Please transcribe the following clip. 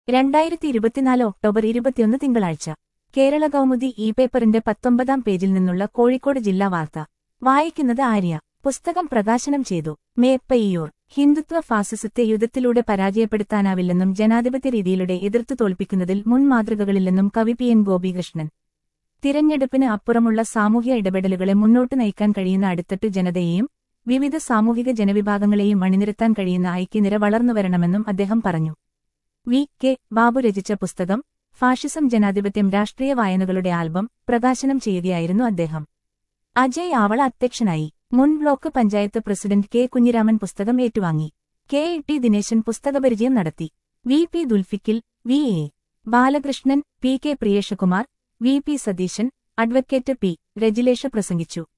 2024 October 21 തിങ്കളാഴ്ച കേരള കൗമുദി പേപ്പറിന്റെ 19-ാം പേജിൽ നിന്നുള്ള കോഴിക്കോട് ജില്ലാ വാർത്ത വായിക്കുന്നത് ആര്യ. പുസ്തകം പ്രകാശനം ചെയ്തു. മേപ്പയ്യൂർ. ഹിന്ദുത്വ ഫാസിസത്തെ യുദ്ധത്തിലൂടെ പരാജയപ്പെടുത്താനാവില്ലെന്നും ജനാധിപത്യ രീതിയിലൂടെ എതിർത്തു തോൽപ്പിക്കുന്നതിൽ മുൻ മാതൃകകളില്ലെന്നും കവി പി. എൻ. ഗോപികൃഷ്ണൻ. തിരഞ്ഞെടുപ്പിന് അപ്പുറമുള്ള സാമൂഹ്യ ഇടപെടലുകളെ മുന്നോട്ട് നയിക്കാൻ കഴിയുന്ന അടിത്തട്ട് ജനതയെയും വിവിധ സാമൂഹിക ജനവിഭാഗങ്ങളെയും അണിനിരത്താൻ കഴിയുന്ന ഐക്യനിര വളർന്നുവരണമെന്നും അദ്ദേഹം പറഞ്ഞു. വി. കെ. ബാബു രചിച്ച പുസ്തകം ഫാഷിസം ജനാധിപത്യം രാഷ്ട്രീയ വായനകളുടെ ആൽബം പ്രകാശനം ചെയ്യുകയായിരുന്നു അദ്ദേഹം. അജയ് ആവള അധ്യക്ഷനായി. മുൻ block panchayat president K. Kunhiraman പുസ്തകം ഏറ്റുവാങ്ങി. കെ. ടി. ദിനേശൻ പുസ്തകപരിചയം നടത്തി. V. P. Dulfikil, V. A. Balakrishnan, P. K. Priyeshkumar, V. P. Satheesan, advocate P. Rajilesh പ്രസംഗിച്ചു.